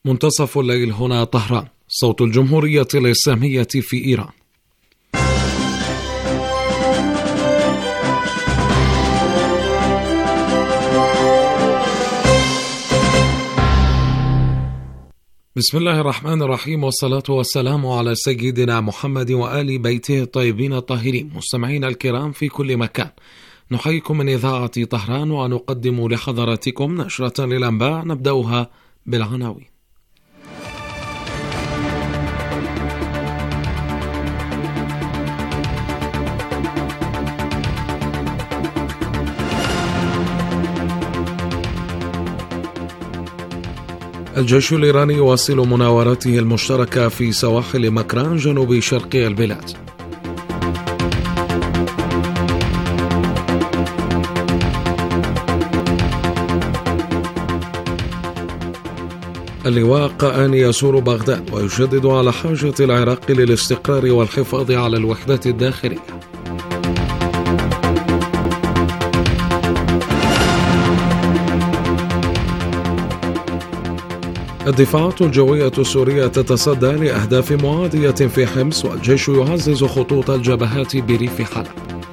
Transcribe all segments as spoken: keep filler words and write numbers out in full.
منتصف الليل هنا طهران، صوت الجمهورية الإسلامية في إيران. بسم الله الرحمن الرحيم، والصلاة والسلام على سيدنا محمد وآل بيته الطيبين الطاهرين. مستمعين الكرام في كل مكان، نحييكم من إذاعة طهران ونقدم لحضراتكم نشرة للأنباء نبدأها بالعناوين. الجيش الإيراني يواصل مناوراته المشتركة في سواحل مكران جنوب شرقي البلاد. اللواء قآني يزور بغداد ويشدد على حاجة العراق للاستقرار والحفاظ على الوحدة الداخلية. الدفاعات الجوية السورية تتصدى لأهداف معادية في حمص، والجيش يعزز خطوط الجبهات بريف حلب.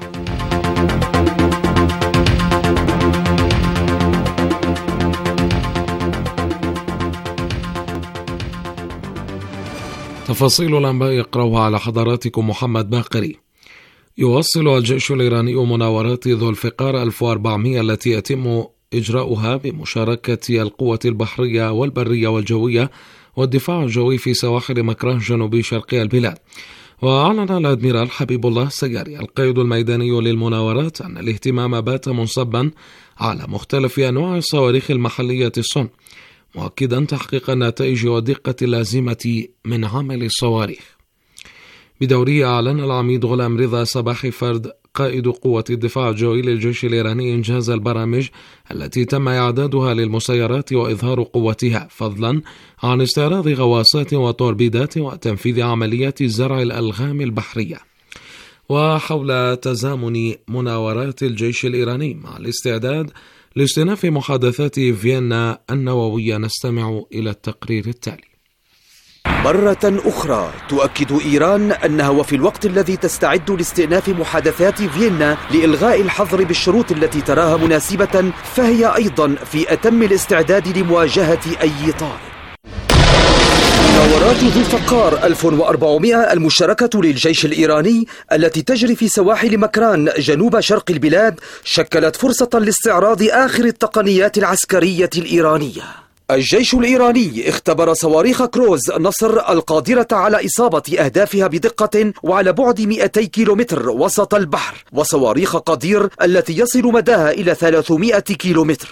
تفاصيل الأنباء يقرأها على حضراتكم محمد باقري. يواصل الجيش الإيراني مناورات ذو الفقار ألف وأربعمائة التي يتم إجراؤها بمشاركة القوة البحرية والبرية والجوية والدفاع الجوي في سواحل مكران جنوبي شرقي البلاد. وأعلن الأدميرال حبيب الله السجاري القائد الميداني للمناورات أن الاهتمام بات منصبا على مختلف أنواع الصواريخ المحلية الصنع، مؤكدا تحقيق النتائج والدقة اللازمة من عمل الصواريخ. بدورية أعلن العميد غلام رضا صباحي فرد قائد قوة الدفاع الجوي للجيش الإيراني إنجاز البرامج التي تم إعدادها للمسيرات وإظهار قوتها، فضلا عن استعراض غواصات وتوربيدات وتنفيذ عمليات زرع الألغام البحرية. وحول تزامن مناورات الجيش الإيراني مع الاستعداد لاستئناف محادثات فيينا النووية نستمع إلى التقرير التالي. مرة أخرى تؤكد إيران أنها وفي الوقت الذي تستعد لاستئناف محادثات فيينا لإلغاء الحظر بالشروط التي تراها مناسبة، فهي أيضا في أتم الاستعداد لمواجهة أي طارئ. مناورات ذو الفقار ألف وأربعمائة المشتركة للجيش الإيراني التي تجري في سواحل مكران جنوب شرق البلاد شكلت فرصة لاستعراض آخر التقنيات العسكرية الإيرانية. الجيش الإيراني اختبر صواريخ كروز نصر القادرة على إصابة أهدافها بدقة وعلى بعد مئتي كيلومتر وسط البحر، وصواريخ قدير التي يصل مداها إلى ثلاثمائة كيلومتر.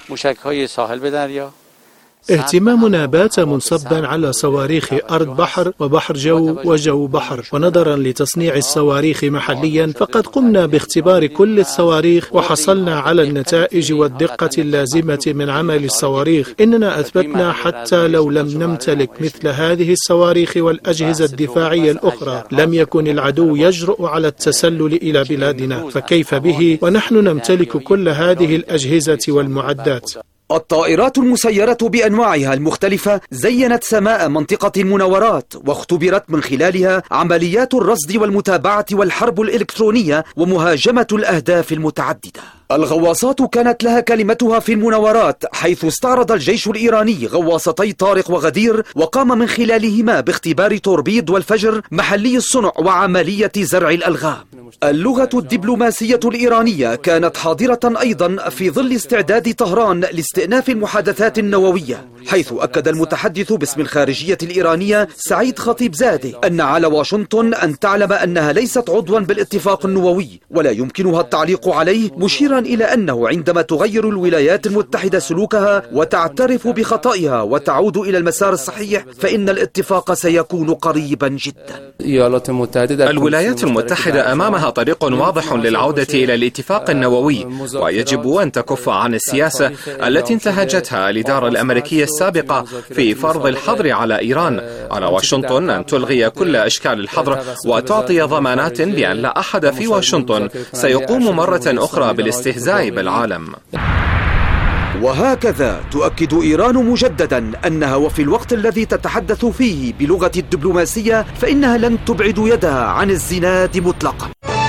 اهتمامنا بات منصبا على صواريخ أرض بحر وبحر جو وجو بحر، ونظرا لتصنيع الصواريخ محليا فقد قمنا باختبار كل الصواريخ وحصلنا على النتائج والدقة اللازمة من عمل الصواريخ. إننا أثبتنا حتى لو لم نمتلك مثل هذه الصواريخ والأجهزة الدفاعية الأخرى لم يكن العدو يجرؤ على التسلل إلى بلادنا، فكيف به ونحن نمتلك كل هذه الأجهزة والمعدات. الطائرات المسيرة بأنواعها المختلفة زينت سماء منطقة المناورات، واختبرت من خلالها عمليات الرصد والمتابعة والحرب الإلكترونية ومهاجمة الأهداف المتعددة. الغواصات كانت لها كلمتها في المناورات، حيث استعرض الجيش الإيراني غواصتي طارق وغدير وقام من خلالهما باختبار توربيد والفجر محلي الصنع وعملية زرع الألغام. اللغة الدبلوماسية الإيرانية كانت حاضرة أيضا في ظل استعداد طهران لاستئناف المحادثات النووية، حيث أكد المتحدث باسم الخارجية الإيرانية سعيد خطيبزادeh أن على واشنطن أن تعلم أنها ليست عضوا بالاتفاق النووي ولا يمكنها التعليق عليه، مشيرا إلى أنه عندما تغير الولايات المتحدة سلوكها وتعترف بخطئها وتعود إلى المسار الصحيح فإن الاتفاق سيكون قريبا جدا. الولايات المتحدة أمامها طريق واضح للعودة إلى الاتفاق النووي، ويجب أن تكف عن السياسة التي انتهجتها الإدارة الأمريكية السابقة في فرض الحظر على إيران. على واشنطن أن تلغي كل أشكال الحظر وتعطي ضمانات بأن لا أحد في واشنطن سيقوم مرة أخرى بالاستهزاء بالعالم. وهكذا تؤكد إيران مجددا أنها وفي الوقت الذي تتحدث فيه بلغة الدبلوماسية فإنها لن تبعد يدها عن الزناد مطلقا.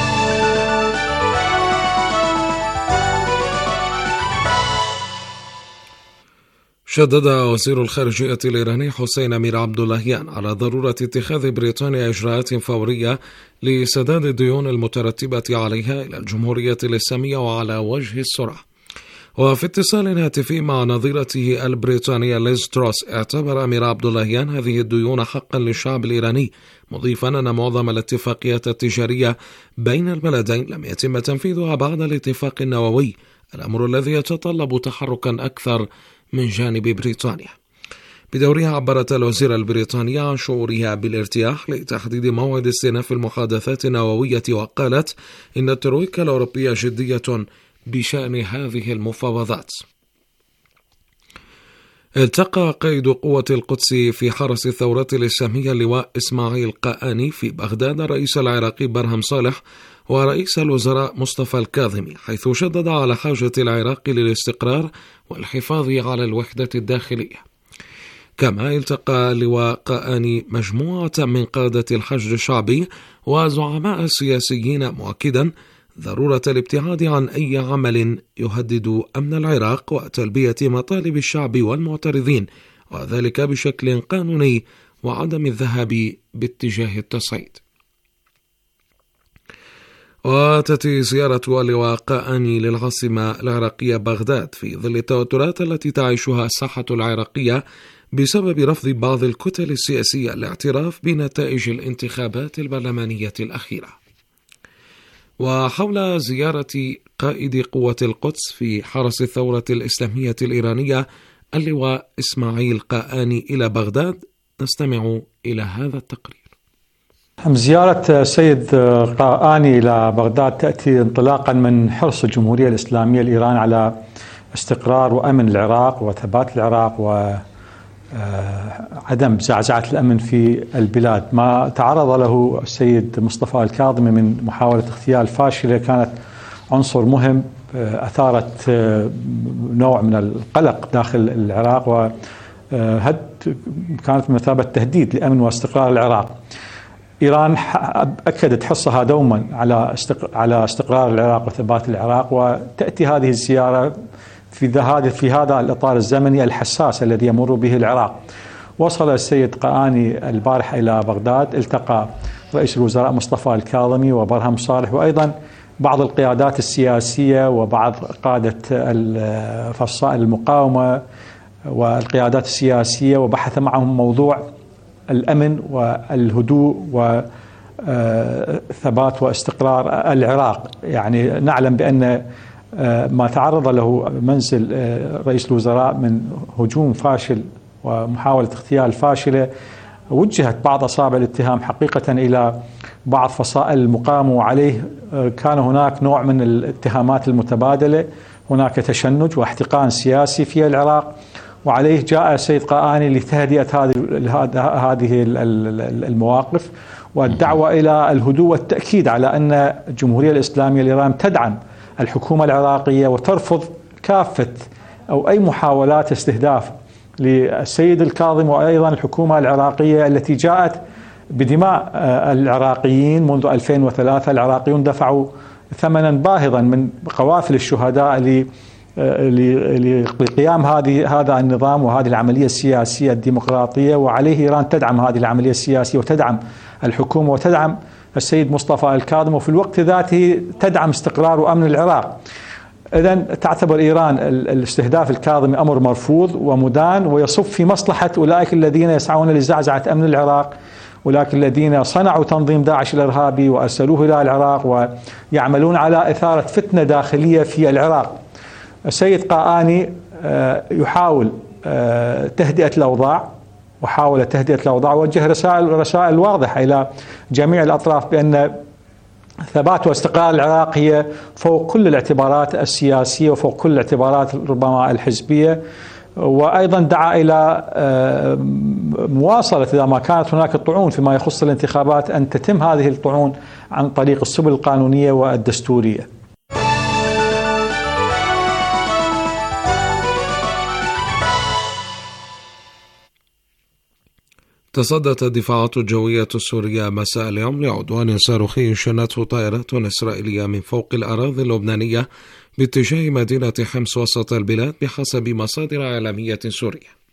شدد وزير الخارجية الإيراني حسين أمير عبد اللهيان على ضرورة اتخاذ بريطانيا إجراءات فورية لسداد الديون المترتبة عليها إلى الجمهورية الإسلامية وعلى وجه السرعة. وفي اتصال هاتفي مع نظيرته البريطانية ليز تروس، اعتبر أمير عبد اللهيان هذه الديون حقا للشعب الإيراني، مضيفا أن معظم الاتفاقيات التجارية بين البلدين لم يتم تنفيذها بعد الاتفاق النووي، الأمر الذي يتطلب تحركا أكثر من جانب بريطانيا. بدورها عبرت الوزيرة البريطانية عن شعورها بالارتياح لتحديد موعد استئناف المحادثات النووية، وقالت إن الترويكا الأوروبية جدية بشأن هذه المفاوضات. التقى قائد قوة القدس في حرس الثورة الإسلامية اللواء إسماعيل قآني في بغداد الرئيس العراقي برهم صالح ورئيس الوزراء مصطفى الكاظمي، حيث شدد على حاجة العراق للاستقرار والحفاظ على الوحدة الداخلية. كما التقى اللواء قآني مجموعة من قادة الحشد الشعبي وزعماء سياسيين، مؤكدا ضرورة الابتعاد عن أي عمل يهدد أمن العراق وتلبية مطالب الشعب والمعترضين، وذلك بشكل قانوني، وعدم الذهاب باتجاه التصعيد. وتأتي زيارة اللواء قآني للعاصمة العراقية بغداد في ظل التوترات التي تعيشها الساحة العراقية بسبب رفض بعض الكتل السياسية الاعتراف بنتائج الانتخابات البرلمانية الأخيرة. وحول زيارة قائد قوة القدس في حرس الثورة الإسلامية الإيرانية اللواء إسماعيل قآني إلى بغداد، نستمع إلى هذا التقرير. زيارة السيد قآني إلى بغداد تأتي انطلاقا من حرص الجمهورية الإسلامية الإيران على استقرار وأمن العراق وثبات العراق وعدم زعزعة الأمن في البلاد. ما تعرض له السيد مصطفى الكاظمي من محاولة اغتيال فاشلة كانت عنصر مهم، أثارت نوع من القلق داخل العراق، وهد كانت بمثابة تهديد لأمن واستقرار العراق. إيران أكدت حرصها دوما على على استقرار العراق وثبات العراق، وتأتي هذه الزيارة في هذا في هذا الإطار الزمني الحساس الذي يمر به العراق. وصل السيد قآني البارحة إلى بغداد، التقى رئيس الوزراء مصطفى الكاظمي وبرهم صالح، وأيضا بعض القيادات السياسية وبعض قادة فصائل المقاومة والقيادات السياسية، وبحث معهم موضوع الأمن والهدوء وثبات واستقرار العراق. يعني نعلم بأن ما تعرض له منزل رئيس الوزراء من هجوم فاشل ومحاولة اغتيال فاشلة، وجهت بعض أصابع الاتهام حقيقة إلى بعض فصائل المقاومة، وعليه كان هناك نوع من الاتهامات المتبادلة، هناك تشنج واحتقان سياسي في العراق، وعليه جاء السيد قآني لتهدئة هذه المواقف والدعوة إلى الهدوء والتأكيد على أن الجمهورية الإسلامية الإيران تدعم الحكومة العراقية وترفض كافة أو أي محاولات استهداف للسيد الكاظم وأيضا الحكومة العراقية التي جاءت بدماء العراقيين منذ ألفين وثلاثة. العراقيون دفعوا ثمنا باهظا من قوافل الشهداء لقيام هذه هذا النظام وهذه العملية السياسية الديمقراطية، وعليه إيران تدعم هذه العملية السياسية وتدعم الحكومة وتدعم السيد مصطفى الكاظم، وفي الوقت ذاته تدعم استقرار وأمن العراق. إذن تعتبر إيران الاستهداف الكاظمي أمر مرفوض ومدان، ويصب في مصلحة أولئك الذين يسعون لزعزعة أمن العراق، أولئك الذين صنعوا تنظيم داعش الإرهابي وأرسلوه إلى العراق ويعملون على إثارة فتنة داخلية في العراق. السيد قآني يحاول تهدئة الأوضاع وحاول تهدئة الأوضاع، وجه رسائل رسائل واضحة إلى جميع الأطراف بأن ثبات واستقرار العراق هي فوق كل الاعتبارات السياسية وفوق كل الاعتبارات ربما الحزبية، وأيضا دعا إلى مواصلة إذا ما كانت هناك طعون فيما يخص الانتخابات أن تتم هذه الطعون عن طريق السبل القانونية والدستورية. تصدت الدفاعات الجوية السورية مساء اليوم لعدوان صاروخي شنته طائرات إسرائيلية من فوق الأراضي اللبنانية باتجاه مدينة حمص وسط البلاد بحسب مصادر إعلامية سورية.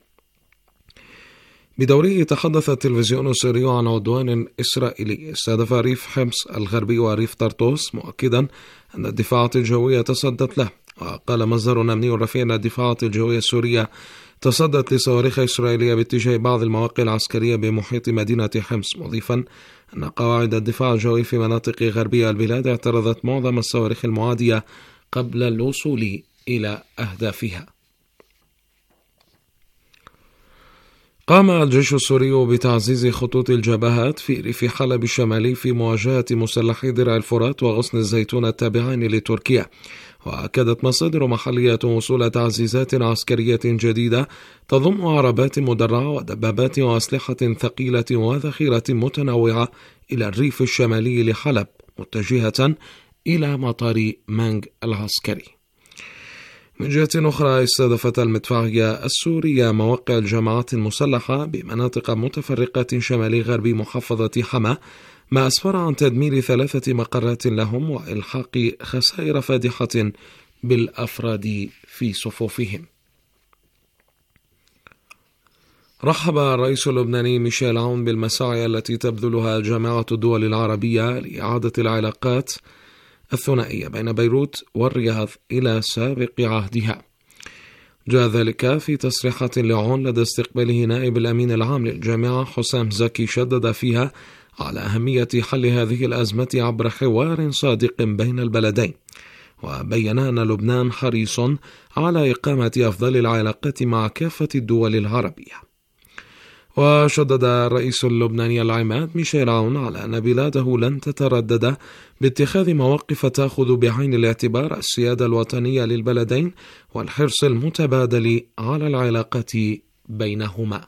بدوره تحدث التلفزيون السوري عن عدوان إسرائيلي استهدف ريف حمص الغربي وريف طرطوس، مؤكدا أن الدفاعات الجوية تصدت له. وقال مصدر أمني رفيع أن الدفاعات الجوية السورية تصدت لصواريخ إسرائيلية باتجاه بعض المواقع العسكرية بمحيط مدينة حمص، مضيفا أن قواعد الدفاع الجوي في مناطق غربية البلاد اعترضت معظم الصواريخ المعادية قبل الوصول إلى أهدافها. قام الجيش السوري بتعزيز خطوط الجبهات في ريف حلب الشمالي في مواجهة مسلحي درع الفرات وغصن الزيتون التابعين لتركيا. وأكدت مصادر محلية وصول تعزيزات عسكرية جديدة تضم عربات مدرعة ودبابات وأسلحة ثقيلة وذخيرة متنوعة إلى الريف الشمالي لحلب، متجهة إلى مطار مانج العسكري. من جهة أخرى، استهدفت المدفعية السورية مواقع الجماعات المسلحة بمناطق متفرقة شمال غرب محافظة حما، ما أسفر عن تدمير ثلاثة مقرات لهم وإلحاق خسائر فادحة بالأفراد في صفوفهم. رحب الرئيس اللبناني ميشيل عون بالمساعي التي تبذلها جامعة الدول العربية لإعادة العلاقات الثنائية بين بيروت والرياض إلى سابق عهدها. جاء ذلك في تصريحات لعون لدى استقباله نائب الأمين العام للجامعة حسام زكي، شدد فيها على أهمية حل هذه الأزمة عبر حوار صادق بين البلدين، وبين أن لبنان حريص على إقامة أفضل العلاقات مع كافة الدول العربية. وشدد الرئيس اللبناني العماد ميشيل عون على أن بلاده لن تتردد باتخاذ مواقف تأخذ بعين الاعتبار السيادة الوطنية للبلدين والحرص المتبادل على العلاقات بينهما.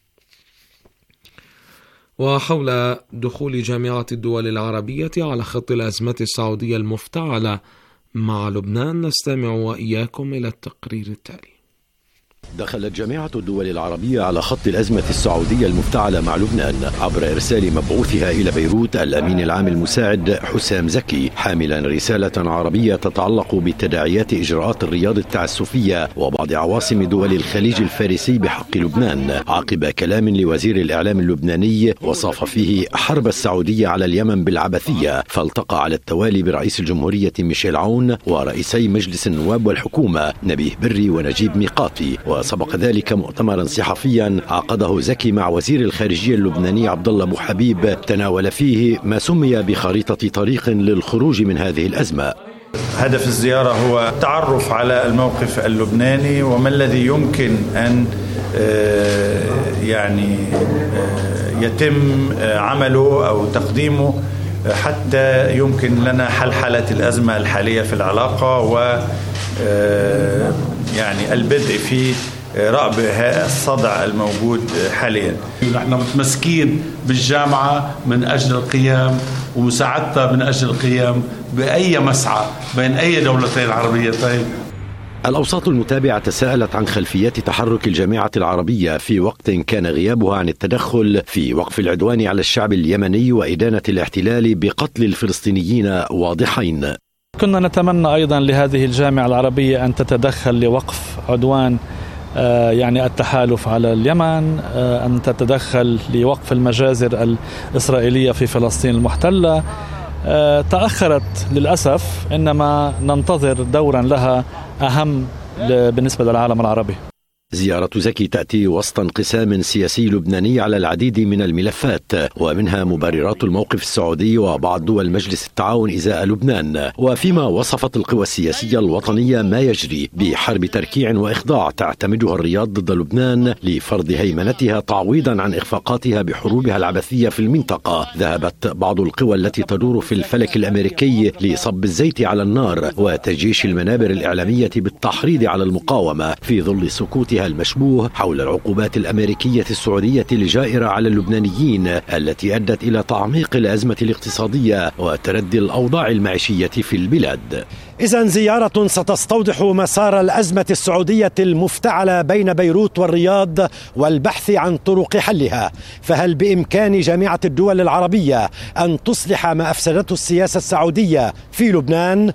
وحول دخول جامعة الدول العربية على خط الأزمة السعودية المفتعلة مع لبنان، نستمع وإياكم إلى التقرير التالي. دخلت جامعة الدول العربية على خط الأزمة السعودية المفتعلة مع لبنان عبر إرسال مبعوثها إلى بيروت الأمين العام المساعد حسام زكي، حاملا رسالة عربية تتعلق بتداعيات إجراءات الرياض التعسفية وبعض عواصم دول الخليج الفارسي بحق لبنان، عقب كلام لوزير الإعلام اللبناني وصف فيه حرب السعودية على اليمن بالعبثية. فالتقى على التوالي برئيس الجمهورية ميشيل عون ورئيسي مجلس النواب والحكومة نبيه بري ونجيب ميقاتي. وسبق ذلك مؤتمرا صحفيا عقده زكي مع وزير الخارجية اللبناني عبد الله أبو حبيب، تناول فيه ما سمي بخريطة طريق للخروج من هذه الأزمة. هدف الزيارة هو التعرف على الموقف اللبناني وما الذي يمكن أن يعني يتم عمله أو تقديمه حتى يمكن لنا حل حالة الأزمة الحالية في العلاقة و يعني البدء في رأب الصدع الموجود حاليا. نحن متمسكين بالجامعة من أجل القيام ومساعدتها من أجل القيام بأي مسعى بين أي دولتين عربيتين. الأوساط المتابعة تساءلت عن خلفيات تحرك الجامعة العربية في وقت كان غيابها عن التدخل في وقف العدوان على الشعب اليمني وإدانة الاحتلال بقتل الفلسطينيين واضحين. كنا نتمنى أيضا لهذه الجامعة العربية أن تتدخل لوقف عدوان يعني التحالف على اليمن، أن تتدخل لوقف المجازر الإسرائيلية في فلسطين المحتلة. تأخرت للأسف، إنما ننتظر دورا لها أهم بالنسبة للعالم العربي. زيارة زكي تأتي وسط انقسام سياسي لبناني على العديد من الملفات، ومنها مبررات الموقف السعودي وبعض دول مجلس التعاون إزاء لبنان، وفيما وصفت القوى السياسية الوطنية ما يجري بحرب تركيع وإخضاع تعتمدها الرياض ضد لبنان لفرض هيمنتها تعويضا عن إخفاقاتها بحروبها العبثية في المنطقة. ذهبت بعض القوى التي تدور في الفلك الأمريكي لصب الزيت على النار وتجيش المنابر الإعلامية بالتحريض على المقاومة في ظل سكوتها تصريحها المشبوه حول العقوبات الأمريكية السعودية الجائرة على اللبنانيين التي أدت إلى تعميق الأزمة الاقتصادية وتردي الأوضاع المعيشية في البلاد. إذن زيارة ستستوضح مسار الأزمة السعودية المفتعلة بين بيروت والرياض والبحث عن طرق حلها. فهل بإمكان جامعة الدول العربية أن تصلح ما أفسدته السياسة السعودية في لبنان؟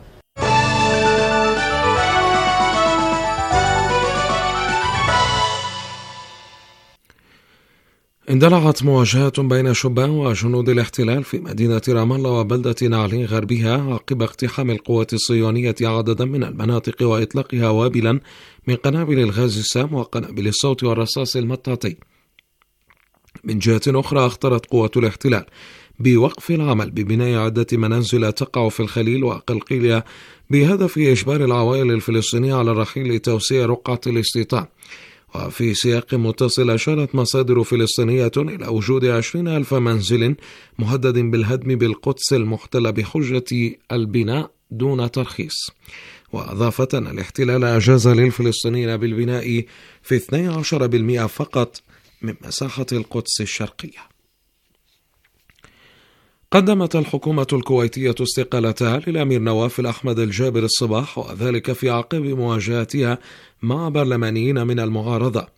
اندلعت مواجهات بين شبان وجنود الاحتلال في مدينة رام الله وبلدة نعلين غربها عقب اقتحام القوات الصهيونية عددا من المناطق وإطلاقها وابلا من قنابل الغاز السام وقنابل الصوت والرصاص المطاطي. من جهة أخرى اختارت قوات الاحتلال بوقف العمل ببناء عدة منازل تقع في الخليل وقلقيلية بهدف إجبار العوائل الفلسطينية على الرحيل لتوسيع رقعة الاستيطان. وفي سياق متصل أشارت مصادر فلسطينية إلى وجود عشرين ألف منزل مهدد بالهدم بالقدس المحتلة بحجة البناء دون ترخيص. وأضافت أن الاحتلال أجاز للفلسطينيين بالبناء في اثني عشر بالمئة فقط من مساحة القدس الشرقية. قدمت الحكومة الكويتية استقالتها للأمير نواف الأحمد الجابر الصباح، وذلك في عقب مواجهتها مع برلمانيين من المعارضة.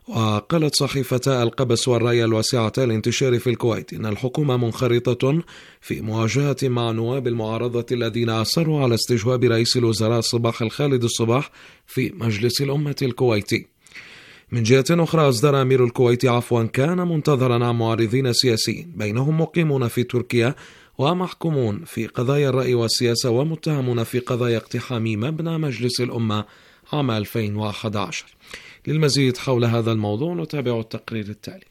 وقالت صحيفتا القبس والرأي الواسعة الانتشار في الكويت إن الحكومة منخرطة في مواجهة مع نواب المعارضة الذين أصروا على استجواب رئيس الوزراء صباح الخالد الصباح في مجلس الأمة الكويتي. من جهة أخرى أصدر أمير الكويت عفوا كان منتظرا عن معارضين سياسيين بينهم مقيمون في تركيا ومحكومون في قضايا الرأي والسياسة ومتهمون في قضايا اقتحام مبنى مجلس الأمة عام ألفين وأحد عشر. للمزيد حول هذا الموضوع نتابع التقرير التالي.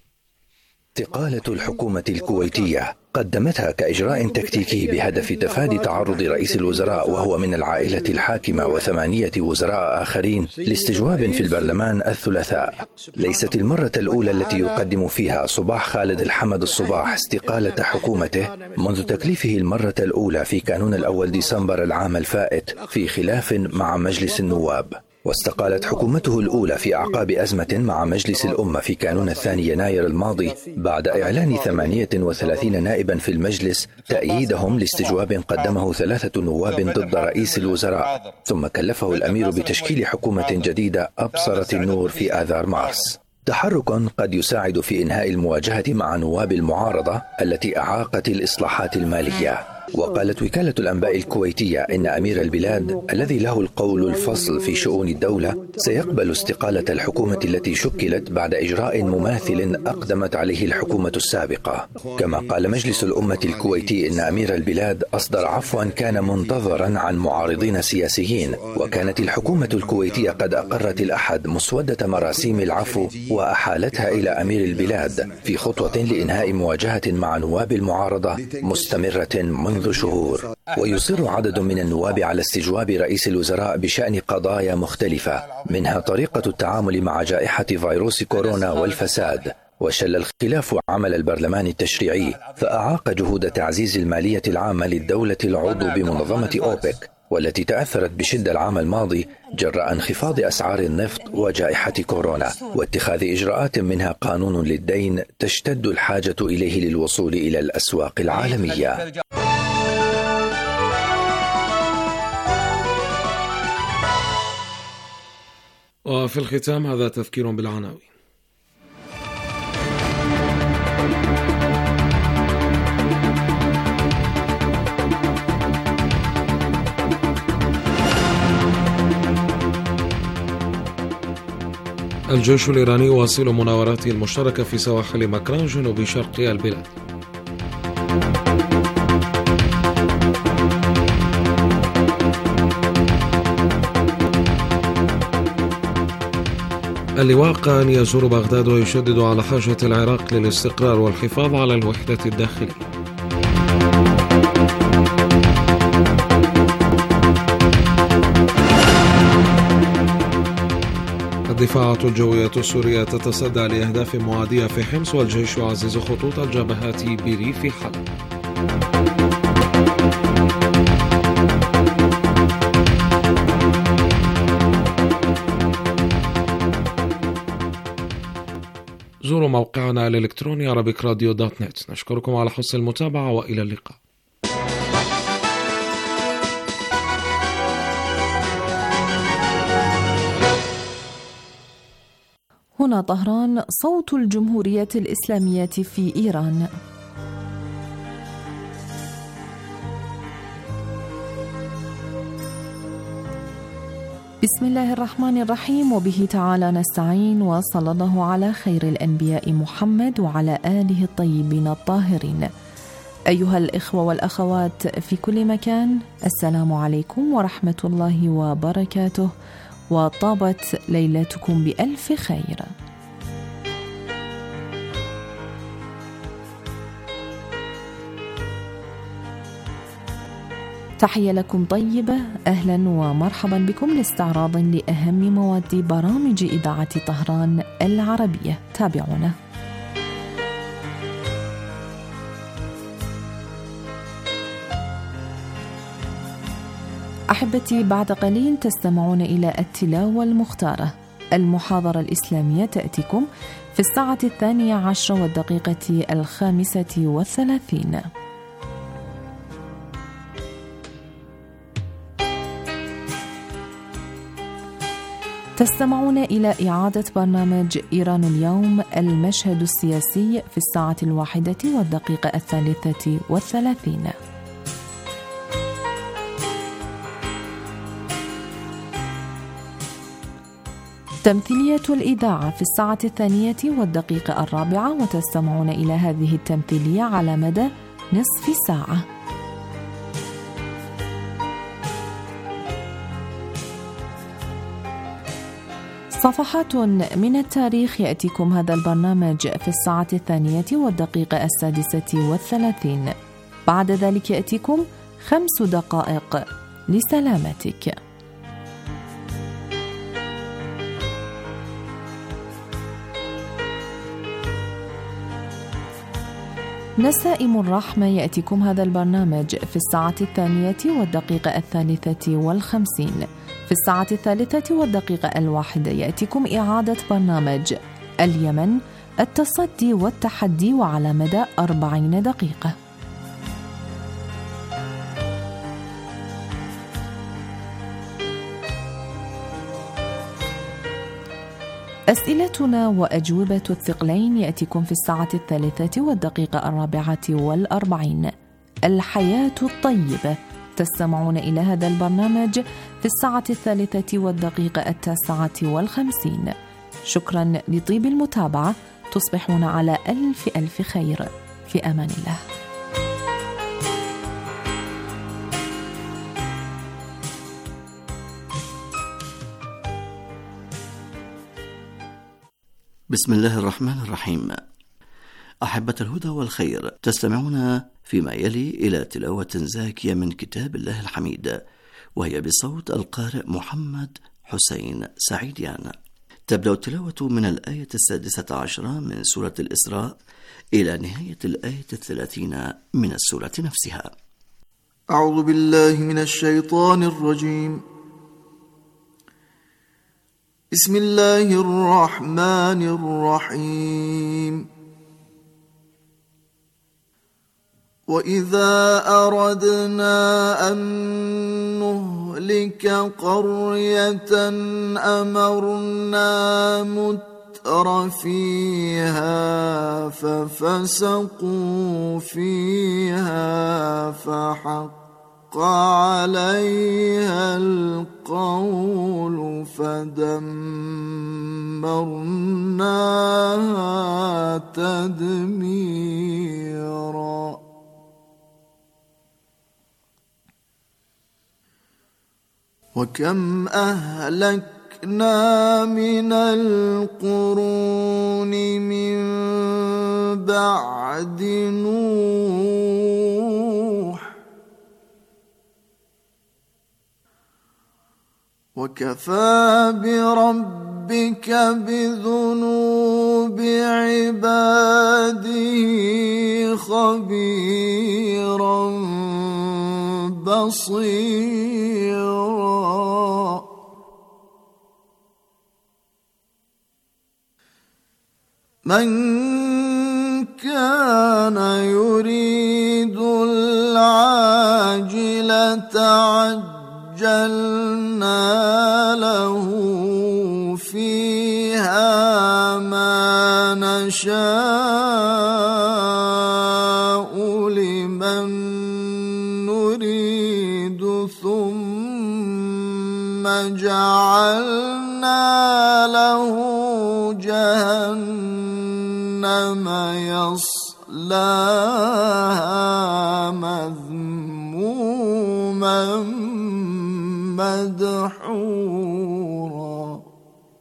استقالة الحكومة الكويتية قدمتها كإجراء تكتيكي بهدف تفادي تعرض رئيس الوزراء وهو من العائلة الحاكمة وثمانية وزراء آخرين لاستجواب في البرلمان الثلاثاء. ليست المرة الأولى التي يقدم فيها صباح خالد الحمد الصباح استقالة حكومته منذ تكليفه المرة الأولى في كانون الأول ديسمبر العام الفائت في خلاف مع مجلس النواب. واستقالت حكومته الأولى في أعقاب أزمة مع مجلس الأمة في كانون الثاني يناير الماضي بعد إعلان ثمانية وثلاثين نائبا في المجلس تأييدهم لاستجواب قدمه ثلاثة نواب ضد رئيس الوزراء، ثم كلفه الأمير بتشكيل حكومة جديدة أبصرت النور في آذار مارس. تحرك قد يساعد في إنهاء المواجهة مع نواب المعارضة التي أعاقت الإصلاحات المالية. وقالت وكالة الأنباء الكويتية إن أمير البلاد الذي له القول الفصل في شؤون الدولة سيقبل استقالة الحكومة التي شكلت بعد إجراء مماثل أقدمت عليه الحكومة السابقة. كما قال مجلس الأمة الكويتي إن أمير البلاد أصدر عفوا كان منتظرا عن معارضين سياسيين، وكانت الحكومة الكويتية قد أقرت الأحد مسودة مراسيم العفو وأحالتها إلى أمير البلاد في خطوة لإنهاء مواجهة مع نواب المعارضة مستمرة منذ منذ شهور. ويصر عدد من النواب على استجواب رئيس الوزراء بشأن قضايا مختلفة، منها طريقة التعامل مع جائحة فيروس كورونا والفساد. وشل الخلاف عمل البرلمان التشريعي فأعاق جهود تعزيز المالية العامة للدولة العضو بمنظمة أوبك، والتي تأثرت بشدة العام الماضي جراء انخفاض أسعار النفط وجائحة كورونا، واتخاذ إجراءات منها قانون للدين تشتد الحاجة إليه للوصول إلى الأسواق العالمية. وفي الختام هذا تذكير بالعناوين. الجيش الإيراني يواصل مناوراته المشتركة في سواحل مكران جنوب شرق البلاد. اللواء قان يزور بغداد ويشدد على حاجة العراق للاستقرار والحفاظ على الوحدة الداخلية. الدفاعات الجوية السورية تتصدى لأهداف معادية في حمص، والجيش يعزز خطوط الجبهات بريف حلب. زوروا موقعنا الإلكتروني عربيك راديو دوت نت. نشكركم على حسن المتابعة وإلى اللقاء. هنا طهران، صوت الجمهورية الإسلامية في إيران. بسم الله الرحمن الرحيم، وبه تعالى نستعين، وصلى الله على خير الأنبياء محمد وعلى آله الطيبين الطاهرين. أيها الإخوة والأخوات في كل مكان، السلام عليكم ورحمة الله وبركاته، وطابت ليلتكم بألف خير. تحية لكم طيبة، أهلا ومرحبا بكم لاستعراض لأهم مواد برامج إذاعة طهران العربية. تابعونا. أحبتي، بعد قليل تستمعون إلى التلاوة المختارة. المحاضرة الإسلامية تأتيكم في الساعة الثانية عشر والدقيقة الخامسة والثلاثين. تستمعون إلى إعادة برنامج إيران اليوم، المشهد السياسي، في الساعة الواحدة والدقيقة الثالثة والثلاثين. تمثيلية الإذاعة في الساعة الثانية والدقيقة الرابعة، وتستمعون إلى هذه التمثيلية على مدى نصف ساعة. صفحات من التاريخ، يأتيكم هذا البرنامج في الساعة الثانية والدقيقة السادسة والثلاثين. بعد ذلك يأتيكم خمس دقائق لسلامتك. نسائم الرحمة، يأتيكم هذا البرنامج في الساعة الثانية والدقيقة الثالثة والخمسين. في الساعة الثالثة والدقيقة الواحدة يأتيكم إعادة برنامج اليمن، التصدي والتحدي، وعلى مدى أربعين دقيقة. أسئلتنا وأجوبة الثقلين يأتيكم في الساعة الثالثة والدقيقة الرابعة والأربعين. الحياة الطيبة، تستمعون إلى هذا البرنامج في الساعة الثالثة والدقيقة التاسعة والخمسين. شكرا لطيب المتابعة، تصبحون على ألف ألف خير، في أمان الله. بسم الله الرحمن الرحيم. أحبة الهدى والخير، تستمعون فيما يلي إلى تلاوة زاكية من كتاب الله الحميد، وهي بصوت القارئ محمد حسين سعيديان. تبدأ التلاوة من الآية السادسة عشرة من سورة الإسراء إلى نهاية الآية الثلاثين من السورة نفسها. أعوذ بالله من الشيطان الرجيم. بسم الله الرحمن الرحيم. وإذا أردنا أن نهلك قرية أمرنا متر فيها ففسقوا فيها فحق عليها القول فدمرناها تدميرا. وكم أهلكنا من القرون من بعد نوح وكفى بربك بذنوب عباده خبيرا بصيرا. من كان يريد العاجلة عجلنا له فيها ما نشاء لمن نريد ثم جعلنا له جهنم يصلاها مذموما مدحورا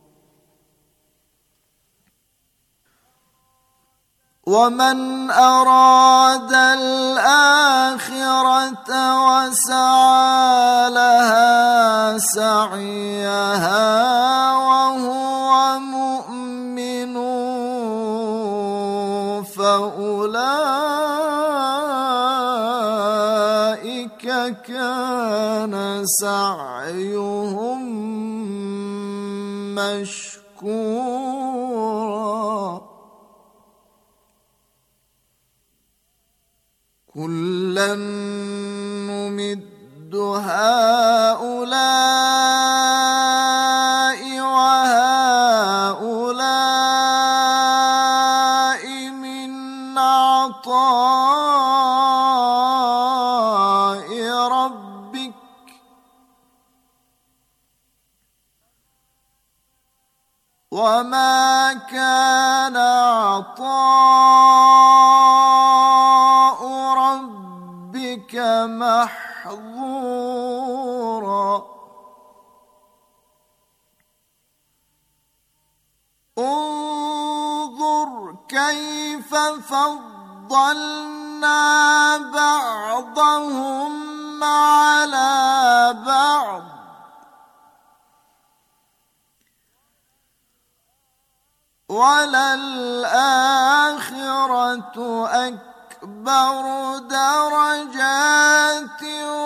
ومن أراد الآخرة وسعى لها سعيها وهو مؤمن فأولئك كان سعيهم مشكورا كلا نمد هؤلاء وهؤلاء من عطاء ربك وما كان عطاء ربك محظورا انظر كيف فضلنا بعضهم على بعض وللآخرة أكبر درجات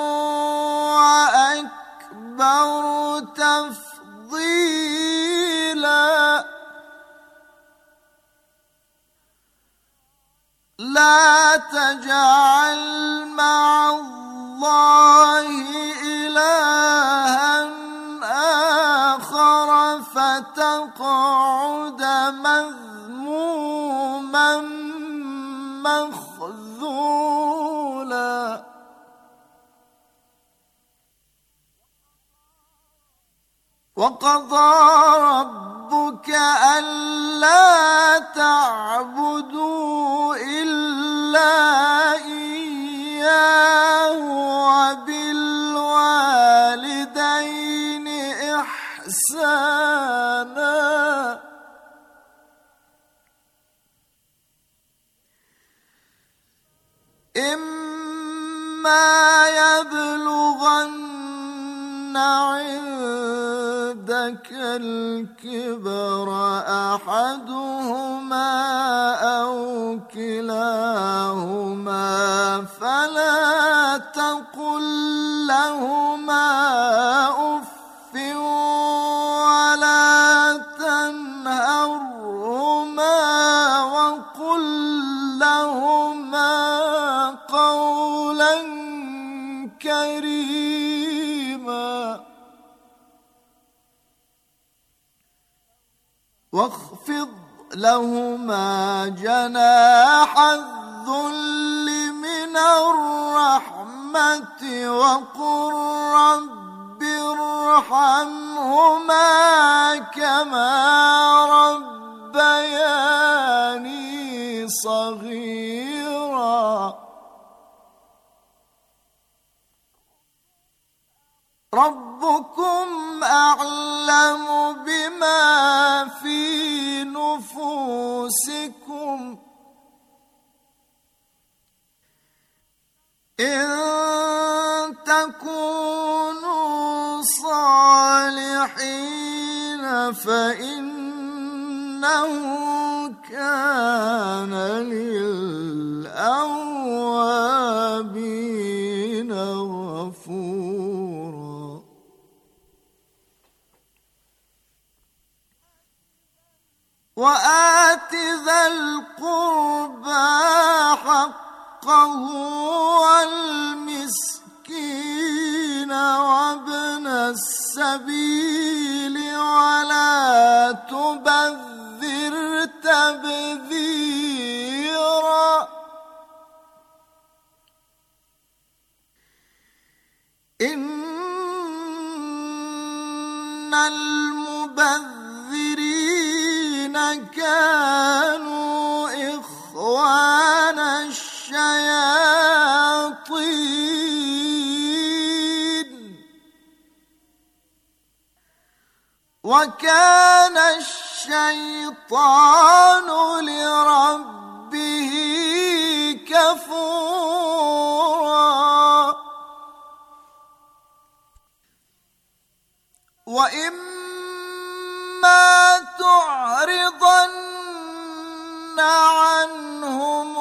وأكبر تفضيلا لا تجعل مع الله إلها آخر فتقعد مذموما مخذولا وقضى ربك ألا تعبدوا إلا إياه وبالوالدين إحسانا إما يبلغن عندك الكبر أحدهما أو كلاهما فلا تقل لهما أف ولا تنهرهما وقل لهما قولا كريما واخفض لهما جناح الذل من الرحمة وقل رب ارحمهما كما ربياني صغيرا ربكم أعلم بما في نفوسكم إن تكونوا صالحين فإنه كان للأوابين غفورا وآت ذا القربى حقه والمسكين وابن السبيل ولا تبذر تبذيرا إن المبذرين كانوا إخوان الشياطين وكان الشيطان لربه كفورا وإما تعرضن عنهم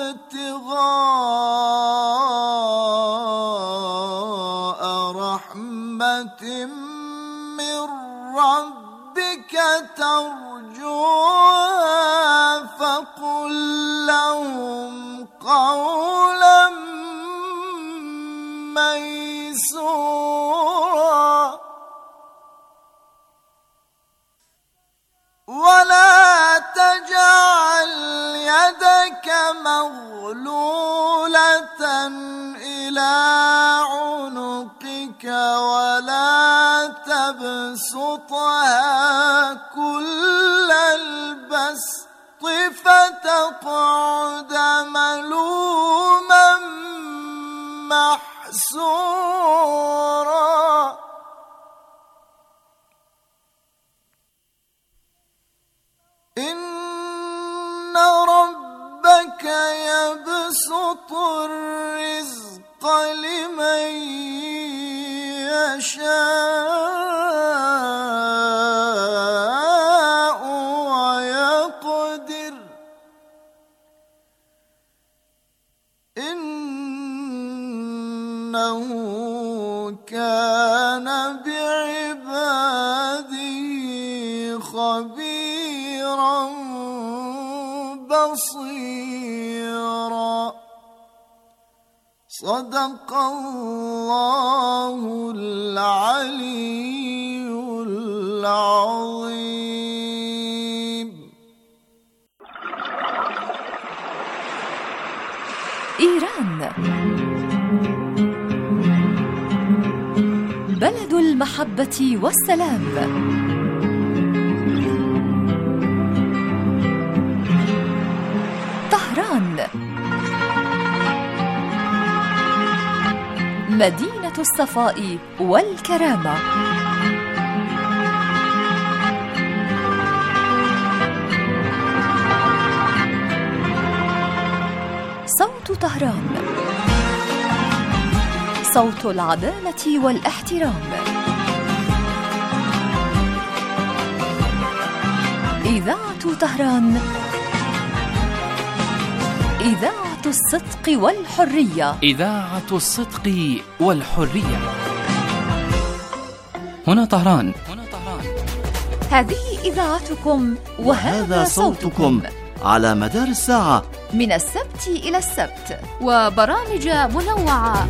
ابتغاء رحمة من ربك ترجوها فقل لهم قولا ميسورا ولا تجعل يدك مغلولة إلى عنقك ولا تبسطها كل البسط فتقعد ملوما محسورا إن ربك يبسط الرزق لمن يشاء ويقدر إنه كان بعباده خبيرا بصيرا صدق الله العلي العظيم. إيران بلد المحبة والسلام. طهران مدينة الصفاء والكرامة. صوت طهران، صوت العدالة والاحترام. إذاعة طهران، إذاعة الصدق والحرية. إذاعة الصدق والحرية. هنا طهران. هنا طهران. هذه إذاعتكم وهذا صوتكم على مدار الساعة من السبت إلى السبت، وبرامج منوعة.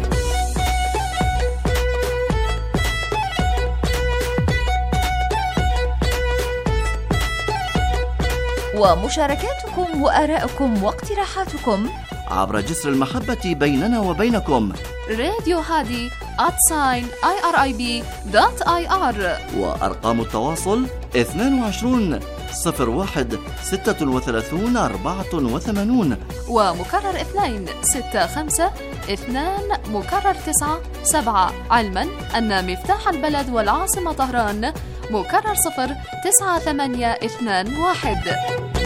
ومشاركاتكم وآراءكم واقتراحاتكم عبر جسر المحبة بيننا وبينكم. راديو هادي آت ساين آي آر آي بي دوت آي آر. وأرقام التواصل اثنين وعشرين صفر واحد ستة وثلاثين أربعة وثمانين ومكرر اثنين ستة خمسة اثنان مكرر تسعة سبعة، علما أن مفتاح البلد والعاصمة طهران مكرر صفر تسعة ثمانية اثنان واحد.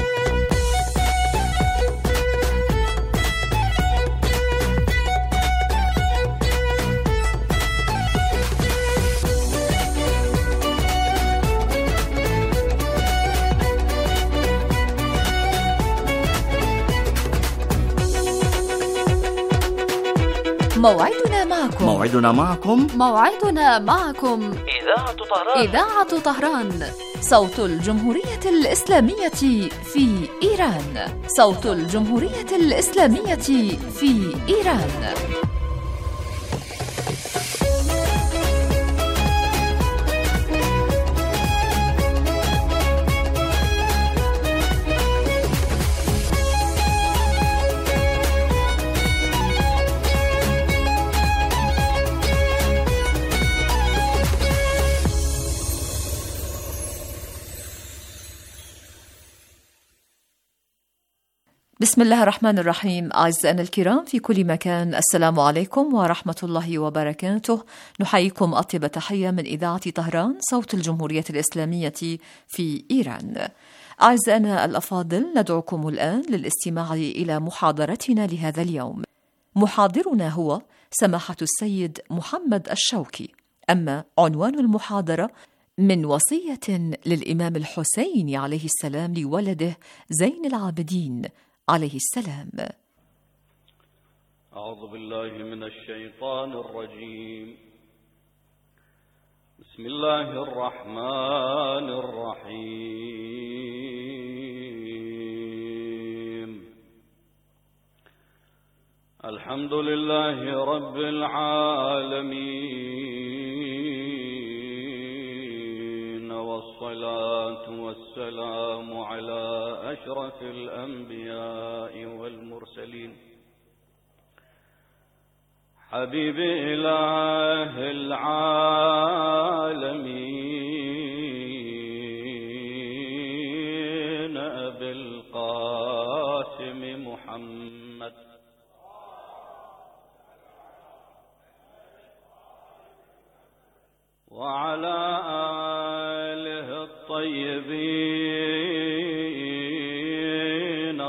موعدنا معكم موعدنا معكم موعدنا معكم إذاعة طهران إذاعة طهران. صوت الجمهورية الإسلامية في إيران. صوت الجمهورية الإسلامية في إيران. بسم الله الرحمن الرحيم. أعزائنا الكرام في كل مكان، السلام عليكم ورحمة الله وبركاته. نحييكم أطيب تحية من إذاعة طهران صوت الجمهورية الإسلامية في إيران. أعزائنا الأفاضل، ندعوكم الآن للاستماع إلى محاضرتنا لهذا اليوم. محاضرنا هو سماحة السيد محمد الشوكي. أما عنوان المحاضرة: من وصية للإمام الحسين عليه السلام لولده زين العابدين عليه السلام. أعوذ بالله من الشيطان الرجيم. بسم الله الرحمن الرحيم. الحمد لله رب العالمين، والصلاة والسلام على أشرف الأنبياء والمرسلين، حبيب إله العالمين، أبي القاسم محمد، وعلى آله الطيبين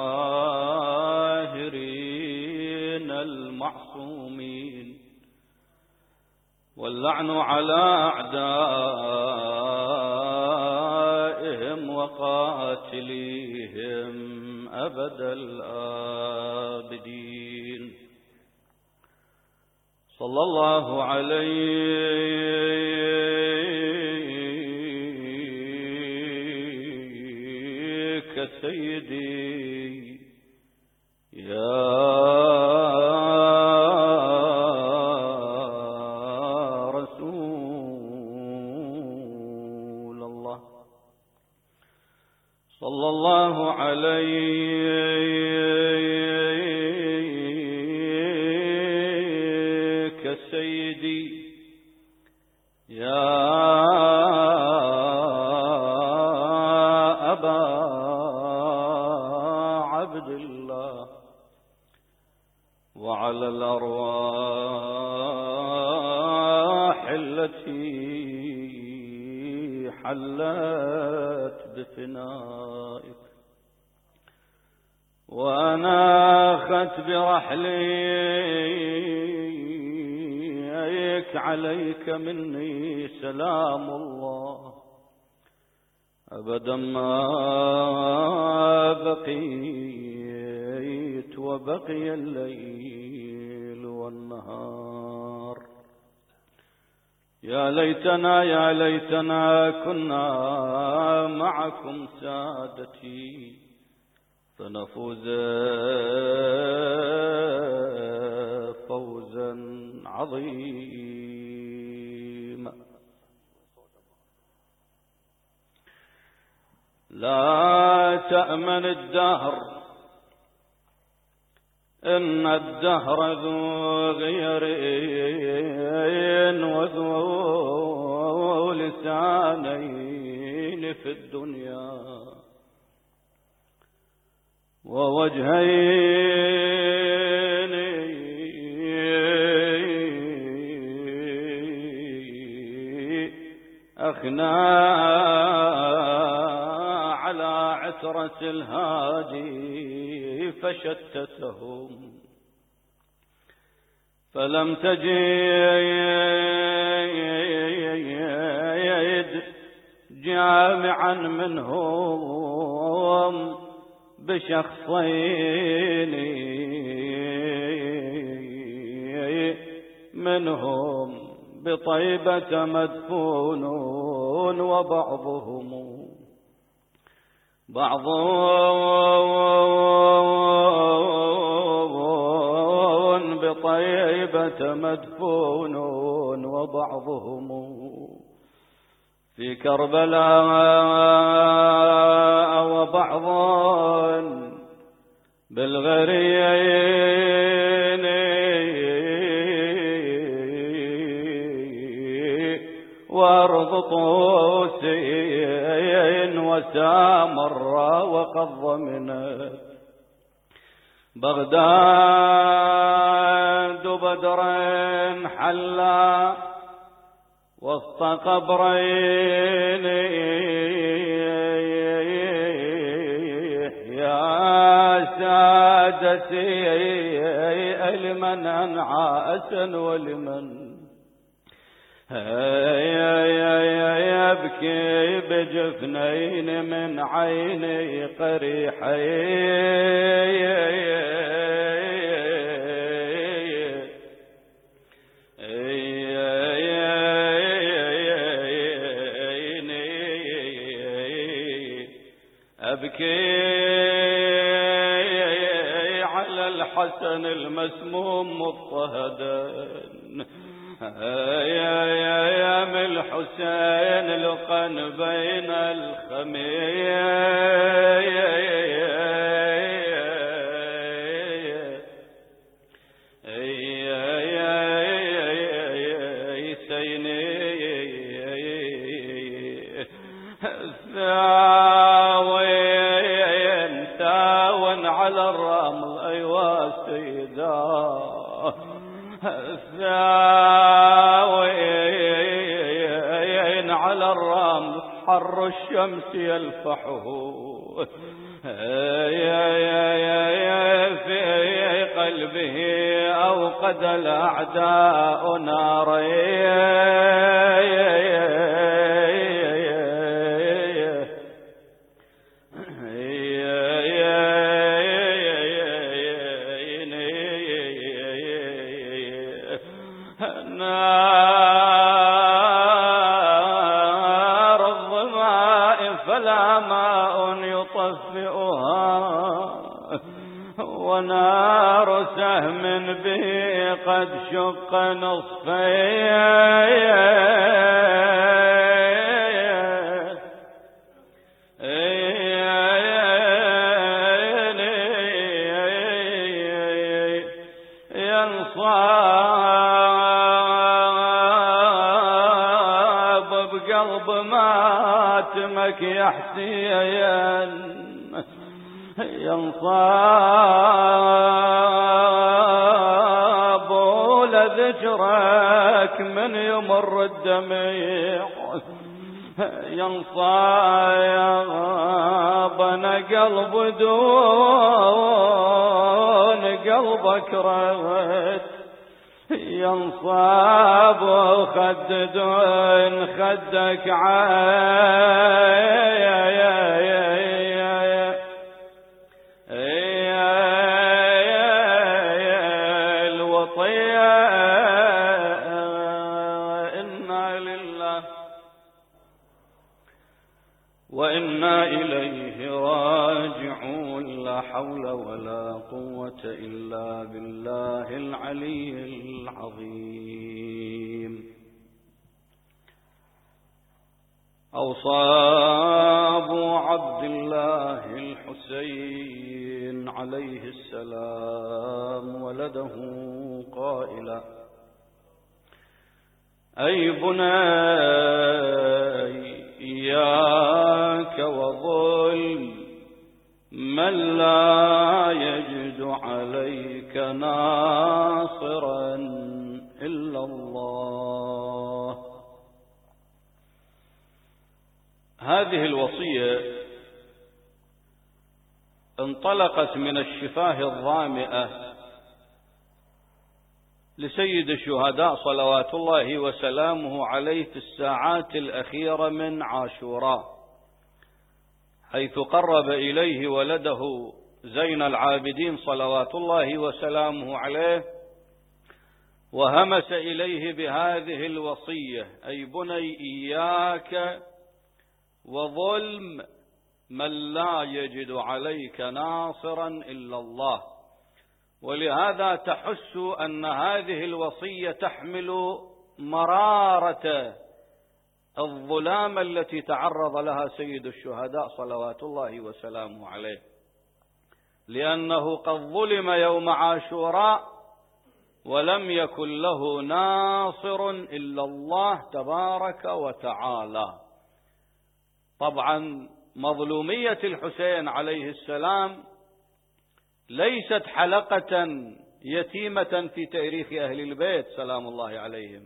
الطاهرين المعصومين، واللعن على أعدائهم وقاتليهم أبد الآبدين. صلى الله عليك سيدي يا رسول الله. صلى الله عليك سيدي يا أبا عبد الله، وعلى الأرواح التي حلت بفنائك وأناخت برحليك، عليك مني سلام الله أبدا ما بقيت، وبقي الليل والنهار. يا ليتنا يا ليتنا كنا معكم سادتي، فنفوز فوزا عظيما. لا تأمن الدهر، إن الدهر ذو غير وذو لسانين في الدنيا، ووجهين أخنا على عترة الهادي فشتتهم، فلم تجد جامعا منهم بشخصين، منهم بطيبة مدفون وبعضهم بعض بطيبة مدفون وبعضهم في كربلاء وبعض بالغريين وارض طوسين وسامرا وقد ضمنت بغداد بدر حلا وسط قبرين يا سادتي لمن أنعى أسن ولمن يبكي بجفنين من عيني قريحين أبكي على الحسن المسموم مضطهدا يا يا يا من الحسين لقن بين الخميين ثاون على الرمل أيوا سيدا الثاوين على الرمل حر الشمس يلفحه يا يا يا في قلبه أوقد الأعداء نار الظماء فلا ماء يطفئها ونار سهم به قد شق نصفين ينصاب بقلب ماتمك يحسين ينصاب لذكرك من يمر الدميع ينصاب انا قلب دون قلبك رغت ينصاب خد دون خدك الوطية إنا لله وإنا إليه راجعون لا حول ولا قوة إلا بالله العلي العظيم. أوصى أبو عبد الله الحسين عليه السلام ولده قائلا: أي بني إياك وظلم من لا يجد عليك ناصرا إلا الله. هذه الوصية انطلقت من الشفاه الظامئة لسيد الشهداء صلوات الله وسلامه عليه في الساعات الأخيرة من عاشوراء، حيث قرب إليه ولده زين العابدين صلوات الله وسلامه عليه، وهمس إليه بهذه الوصية: أي بني إياك وظلم من لا يجد عليك ناصرا إلا الله. ولهذا تحس أن هذه الوصية تحمل مرارة الظلام التي تعرض لها سيد الشهداء صلوات الله وسلامه عليه، لأنه قد ظلم يوم عاشوراء ولم يكن له ناصر إلا الله تبارك وتعالى. طبعا مظلومية الحسين عليه السلام ليست حلقة يتيمة في تاريخ أهل البيت سلام الله عليهم،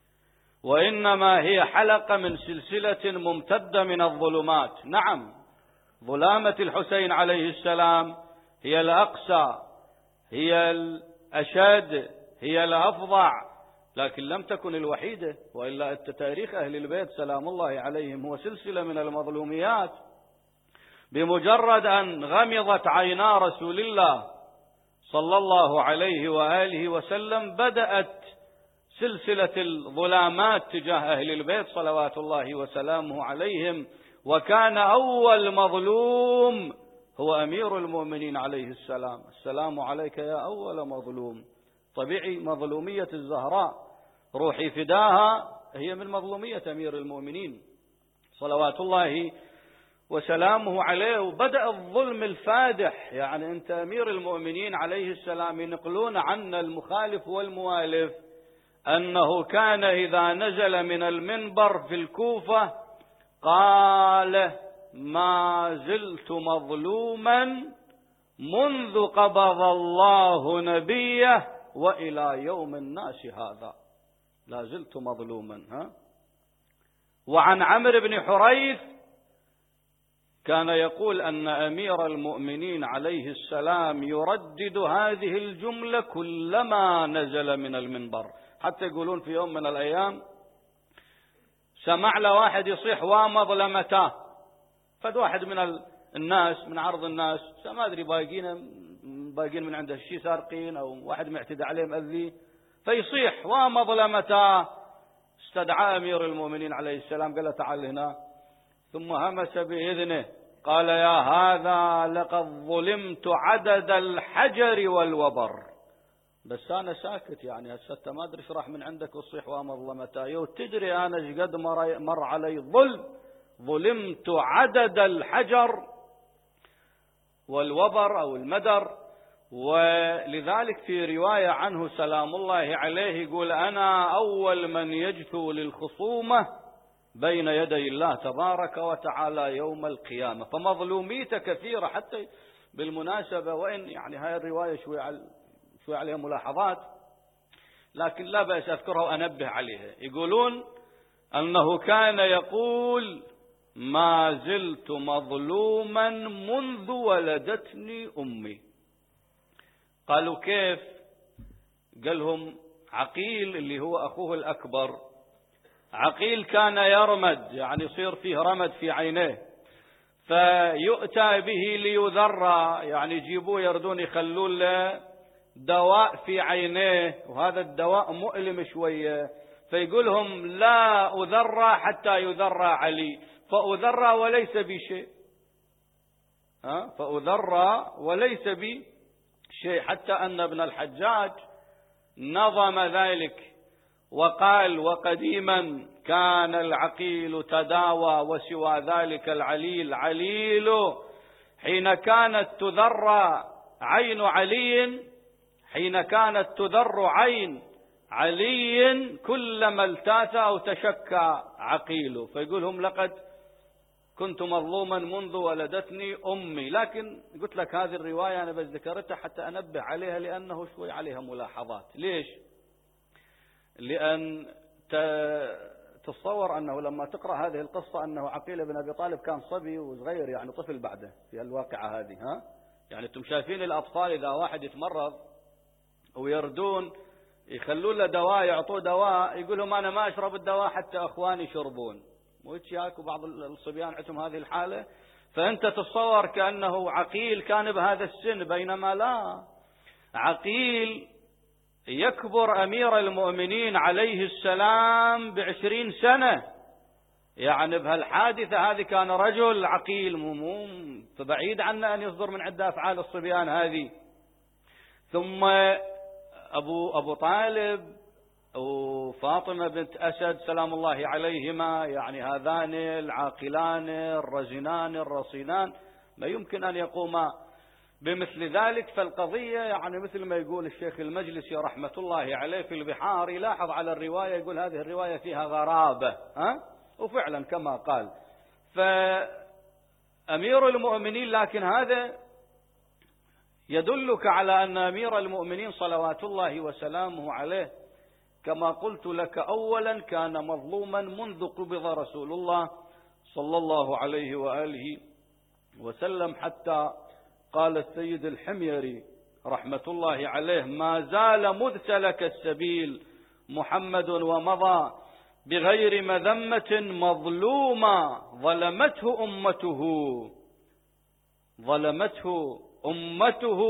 وإنما هي حلقة من سلسلة ممتدة من الظلمات. نعم، ظلامة الحسين عليه السلام هي الأقسى، هي الأشد، هي الأفظع، لكن لم تكن الوحيدة، وإلا تاريخ أهل البيت سلام الله عليهم هو سلسلة من المظلوميات. بمجرد أن غمضت عينا رسول الله صلى الله عليه وآله وسلم بدأت سلسلة الظلامات تجاه أهل البيت صلوات الله وسلامه عليهم، وكان أول مظلوم هو أمير المؤمنين عليه السلام. السلام عليك يا أول مظلوم. طبيعي مظلومية الزهراء روحي فداها هي من مظلومية أمير المؤمنين صلوات الله وسلامه عليه. وبدأ الظلم الفادح، يعني أنت أمير المؤمنين عليه السلام ينقلون عنا المخالف والموالف أنه كان إذا نزل من المنبر في الكوفة قال ما زلت مظلوما منذ قبض الله نبيه وإلى يوم الناس هذا، لا زلت مظلوما. ها؟ وعن عمرو بن حريث كان يقول أن أمير المؤمنين عليه السلام يردد هذه الجملة كلما نزل من المنبر، حتى يقولون في يوم من الأيام سمع له واحد يصيح ومظلمته، فد واحد من الناس من عرض الناس ما أدري باقين باقين من عنده شيء سارقين أو واحد معتدى عليه مأذي، فيصيح ومظلمته. استدعى أمير المؤمنين عليه السلام قال له تعال هنا، ثم همس بإذنه قال يا هذا لقد ظلمت عدد الحجر والوبر. بس أنا ساكت، يعني هسه ما أدري ايش راح من عندك وصيح ومظلمته، وتدري أنا ايش قد مر, مر علي ظلم، ظلمت عدد الحجر والوبر أو المدر. ولذلك في رواية عنه سلام الله عليه يقول أنا أول من يجثو للخصومة بين يدي الله تبارك وتعالى يوم القيامة. فمظلوميته كثيرة، حتى بالمناسبة وإن يعني هاي الرواية شوي على شوي عليها ملاحظات لكن لا بأس أذكرها وأنبه عليها. يقولون أنه كان يقول ما زلت مظلوما منذ ولدتني أمي. قالوا كيف؟ قالهم عقيل اللي هو أخوه الأكبر، عقيل كان يرمد، يعني يصير فيه رمد في عينيه، فيؤتى به ليذرى، يعني يجيبوه يردون يخلون له دواء في عينيه، وهذا الدواء مؤلم شوية، فيقولهم لا أذرى حتى يذرى علي، فأذرى وليس بي شيء، ها فأذرى وليس بي شيء، حتى أن ابن الحجاج نظم ذلك وقال وقديما كان العقيل تداوى وسوى ذلك العليل عليل، حين كانت تذرى عين علي حين كانت تذر عين علي كلما التاث أو تشكى عقيل. فيقولهم لقد كنت مظلوما منذ ولدتني أمي. لكن قلت لك هذه الرواية أنا بس ذكرتها حتى أنبه عليها لأنه شوي عليها ملاحظات. ليش؟ لأن تتصور أنه لما تقرأ هذه القصة أنه عقيل بن أبي طالب كان صبي وصغير، يعني طفل بعده في الواقعة هذه. ها يعني أنتم شايفين الأطفال إذا واحد يتمرض ويردون يخلون له دواء، يعطوه دواء، يقول لهم أنا ما أشرب الدواء حتى أخواني يشربون، وياك وبعض الصبيان عندهم هذه الحالة. فأنت تتصور كأنه عقيل كان بهذا السن، بينما لا، عقيل يكبر أمير المؤمنين عليه السلام بعشرين سنة، يعني بهالحادثة هذه كان رجل عقيل، مو فبعيد عنه أن يصدر من عنده أفعال الصبيان هذه. ثم أبو, أبو طالب وفاطمة بنت أسد سلام الله عليهما، يعني هذان العاقلان الرزنان الرصينان ما يمكن أن يقوما بمثل ذلك. فالقضية يعني مثل ما يقول الشيخ المجلسي رحمة الله عليه في البحار، يلاحظ على الرواية يقول هذه الرواية فيها غرابة، ها؟ وفعلا كما قال. فأمير المؤمنين، لكن هذا يدلك على أن أمير المؤمنين صلوات الله وسلامه عليه كما قلت لك أولا كان مظلوما منذ قبض رسول الله صلى الله عليه وآله وسلم، حتى قال السيد الحميري رحمة الله عليه: ما زال مذ سلك السبيل محمد ومضى بغير مذمة مظلوما ظلمته أمته ظلمته أمته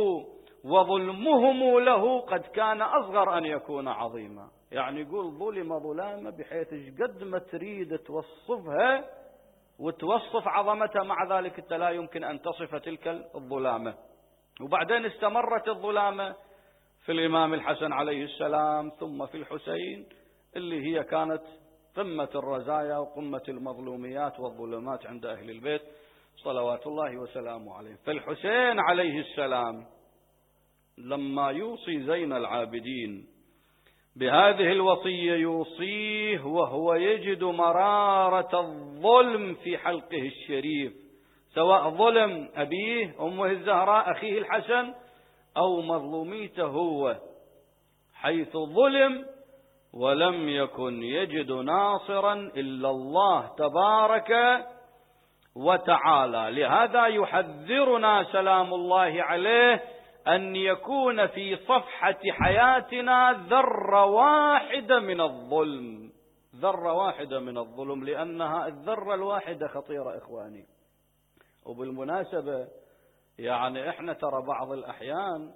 وظلمهم له قد كان أصغر أن يكون عظيما. يعني يقول ظلم ظلامة بحيث قد ما تريد توصفها وتوصف عظمتها، مع ذلك انت لا يمكن أن تصف تلك الظلامة. وبعدين استمرت الظلامة في الإمام الحسن عليه السلام، ثم في الحسين اللي هي كانت قمة الرزايا وقمة المظلوميات والظلمات عند أهل البيت صلوات الله وسلامه عليه. فالحسين عليه السلام لما يوصي زين العابدين بهذه الوصية يوصيه وهو يجد مرارة الظلم في حلقه الشريف، سواء ظلم أبيه أمه الزهراء أخيه الحسن أو مظلوميته هو، حيث ظلم ولم يكن يجد ناصرا إلا الله تبارك وتعالى. لهذا يحذرنا سلام الله عليه أن يكون في صفحة حياتنا ذرة واحدة من الظلم، ذرة واحدة من الظلم، لأنها الذرة الواحدة خطيرة إخواني. وبالمناسبة يعني إحنا ترى بعض الأحيان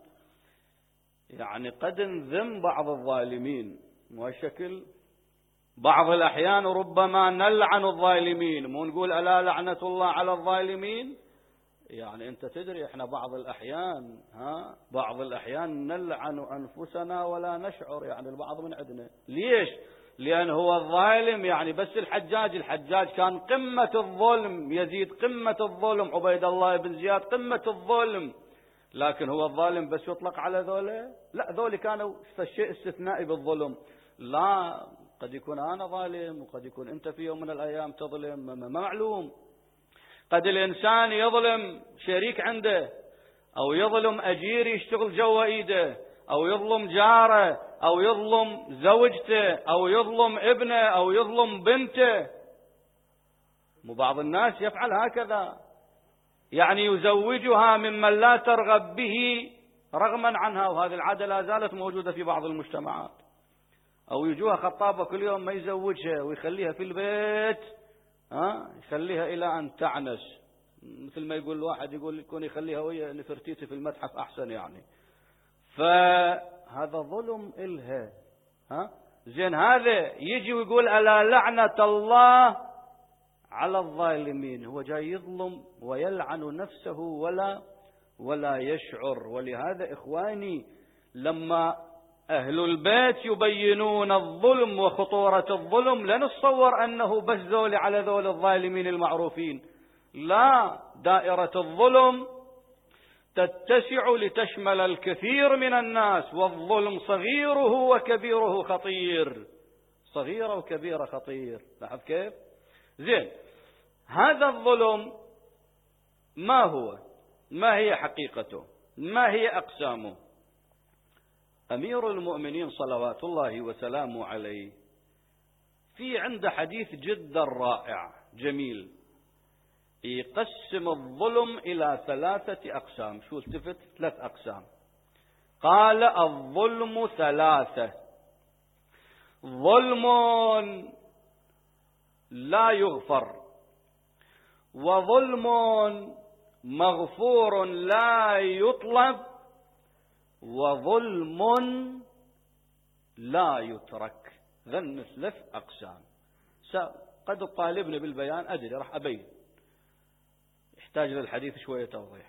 يعني قد نذم بعض الظالمين، مو هالشكل؟ بعض الأحيان ربما نلعن الظالمين، مو نقول ألا لعنة الله على الظالمين؟ يعني أنت تدري إحنا بعض الأحيان ها بعض الأحيان نلعن أنفسنا ولا نشعر، يعني البعض من عندنا. ليش؟ لأن هو الظالم، يعني بس الحجاج الحجاج كان قمة الظلم، يزيد قمة الظلم، عبيد الله بن زياد قمة الظلم، لكن هو الظالم بس يطلق على ذولا؟ لا، ذولا كانوا شيء استثنائي بالظلم. لا، قد يكون أنا ظالم وقد يكون أنت في يوم من الأيام تظلم، ما معلوم. قد الإنسان يظلم شريك عنده، أو يظلم أجير يشتغل جوا إيده، أو يظلم جاره، أو يظلم زوجته، أو يظلم ابنه، أو يظلم بنته. وبعض الناس يفعل هكذا، يعني يزوجها ممن لا ترغب به رغما عنها، وهذه العادة لا زالت موجودة في بعض المجتمعات. أو يجوها خطابة كل يوم ما يزوجها ويخليها في البيت، ها يخليها إلى أن تعنس، مثل ما يقول الواحد يقول يكون يخليها ويا نفرتيتي في المتحف أحسن يعني. فهذا ظلم إلها. ها زين، هذا يجي ويقول ألا لعنة الله على الظالمين، هو جاي يظلم ويلعن نفسه ولا ولا يشعر. ولهذا إخواني لما أهل البيت يبينون الظلم وخطورة الظلم لا نتصور أنه بس ذول على ذول الظالمين المعروفين، لا، دائرة الظلم تتسع لتشمل الكثير من الناس، والظلم صغيره وكبيره خطير، صغيرة وكبيرة خطير. لاحظ كيف؟ زين، هذا الظلم ما هو؟ ما هي حقيقته؟ ما هي أقسامه؟ أمير المؤمنين صلوات الله وسلامه عليه في عنده حديث جدا رائع جميل، يقسم الظلم إلى ثلاثة أقسام. شو التفت؟ ثلاث أقسام. قال الظلم ثلاثة: ظلم لا يغفر، وظلم مغفور لا يطلب، وظلم لا يترك. ذن ثلاث أقسام. قد تطالبني بالبيان، أدري راح أبين، يحتاج للحديث شوية توضيح.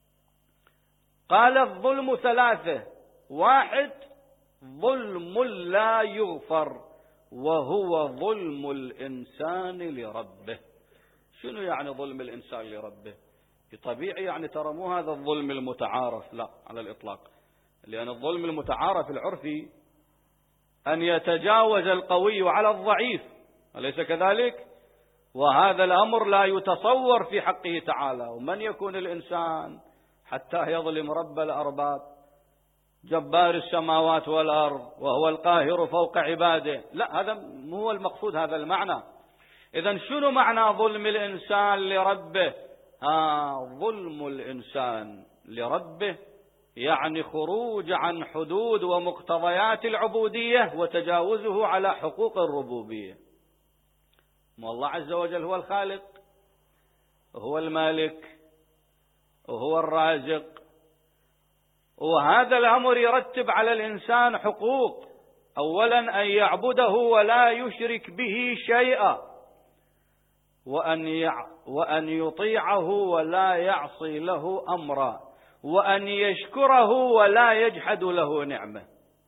قال الظلم ثلاثة: واحد ظلم لا يغفر، وهو ظلم الإنسان لربه. شنو يعني ظلم الإنسان لربه؟ طبيعي يعني ترى مو هذا الظلم المتعارف، لا على الإطلاق، لأن الظلم المتعارف العرفي أن يتجاوز القوي على الضعيف، أليس كذلك؟ وهذا الأمر لا يتصور في حقه تعالى. ومن يكون الإنسان حتى يظلم رب الأرباب جبار السماوات والأرض وهو القاهر فوق عباده؟ لا، هذا مو هو المقصود، هذا المعنى. إذن شنو معنى ظلم الإنسان لربه؟ آه ظلم الإنسان لربه يعني خروج عن حدود ومقتضيات العبودية وتجاوزه على حقوق الربوبية. والله عز وجل هو الخالق، هو المالك، وهو الرازق، وهذا الأمر يرتب على الإنسان حقوق. أولا أن يعبده ولا يشرك به شيئا، وأن يع... وأن يطيعه ولا يعصي له أمرا، وأن يشكره ولا يجحد له نعمة.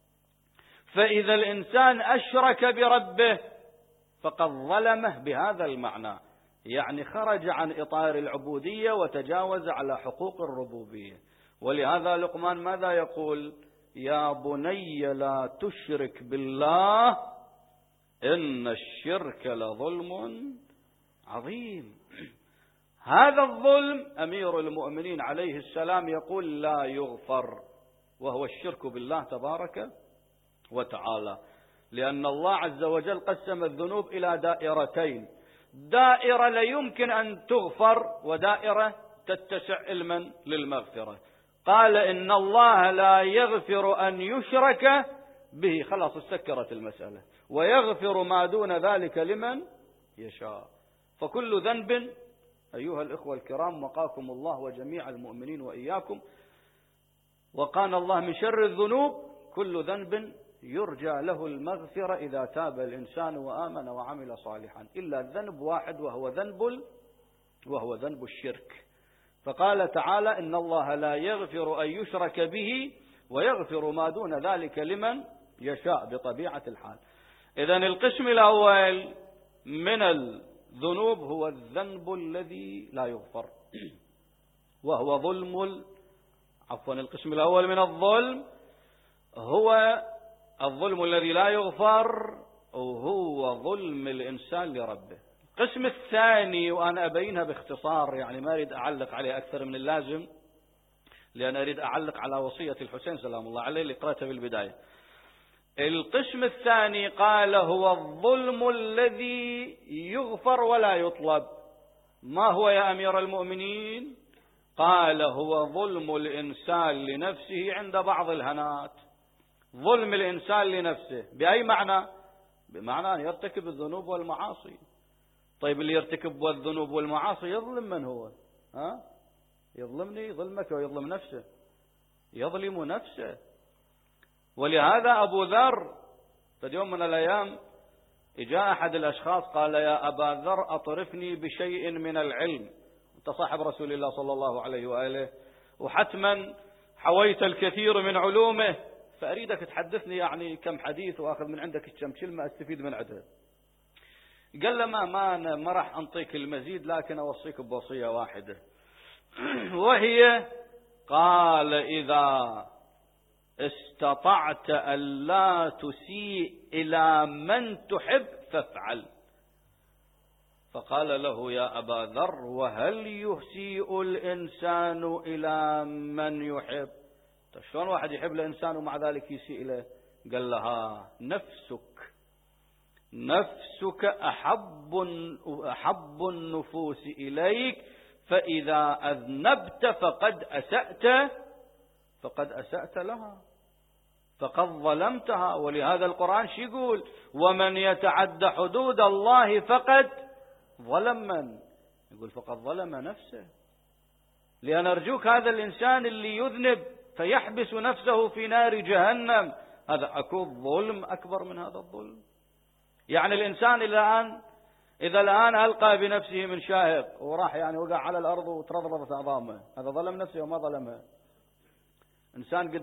فإذا الإنسان أشرك بربه فقد ظلمه بهذا المعنى، يعني خرج عن إطار العبودية وتجاوز على حقوق الربوبية. ولهذا لقمان ماذا يقول؟ يا بني لا تشرك بالله إن الشرك لظلم عظيم. هذا الظلم أمير المؤمنين عليه السلام يقول لا يغفر، وهو الشرك بالله تبارك وتعالى، لأن الله عز وجل قسم الذنوب إلى دائرتين: دائرة لا يمكن أن تغفر، ودائرة تتسع علما للمغفرة. قال إن الله لا يغفر أن يشرك به، خلاص استكرت المسألة، ويغفر ما دون ذلك لمن يشاء. فكل ذنب أيها الإخوة الكرام وقاكم الله وجميع المؤمنين وإياكم، وقانا الله من شر الذنوب، كل ذنب يرجى له المغفرة إذا تاب الإنسان وآمن وعمل صالحا، إلا الذنب واحد وهو ذنب وهو ذنب الشرك. فقال تعالى إن الله لا يغفر أن يشرك به ويغفر ما دون ذلك لمن يشاء بطبيعة الحال. إذن القسم الأول من الذنوب هو الذنب الذي لا يغفر، وهو ظلم عفوا القسم الأول من الظلم هو الظلم الذي لا يغفر، وهو ظلم الإنسان لربه. القسم الثاني، وأنا أبينها باختصار، يعني ما أريد أعلق عليه أكثر من اللازم، لأن أريد أعلق على وصية الحسين سلام الله عليه اللي قرأتها بالبداية. القسم الثاني قال هو الظلم الذي يغفر ولا يطلب. ما هو يا أمير المؤمنين؟ قال هو ظلم الإنسان لنفسه عند بعض الهنات. ظلم الإنسان لنفسه بأي معنى؟ بمعنى أن يرتكب الذنوب والمعاصي. طيب اللي يرتكب الذنوب والمعاصي يظلم من هو؟ ها؟ يظلمني، يظلمك، ويظلم نفسه، يظلم نفسه. ولهذا أبو ذر في يوم من الأيام جاء أحد الأشخاص قال يا أبا ذر أطرفني بشيء من العلم، أنت صاحب رسول الله صلى الله عليه وآله وحتما حويت الكثير من علومه، فأريدك تحدثني يعني كم حديث وأخذ من عندك كم كلمة أستفيد من عدها. قال له ما ما, أنا ما راح أنطيك المزيد، لكن أوصيك بوصية واحدة وهي قال إذا استطعت ألا تسيء إلى من تحب فافعل. فقال له يا أبا ذر وهل يسيء الإنسان إلى من يحب؟ شلون واحد يحب الإنسان ومع ذلك يسيء إليه؟ قال لها نفسك نفسك أحب أحب النفوس إليك، فإذا أذنبت فقد أسأت فقد أسأت لها، فقد ظلمتها. ولهذا القرآن شو يقول؟ ومن يتعد حدود الله فقد ظلم من؟ يقول فقد ظلم نفسه. لأن أرجوك هذا الإنسان اللي يذنب فيحبس نفسه في نار جهنم، هذا أكو ظلم أكبر من هذا الظلم؟ يعني الإنسان الآن إذا الآن ألقى بنفسه من شاهق وراح يعني وقع على الأرض وترضرضت أعظامه، هذا ظلم نفسه وما ظلمها. إنسان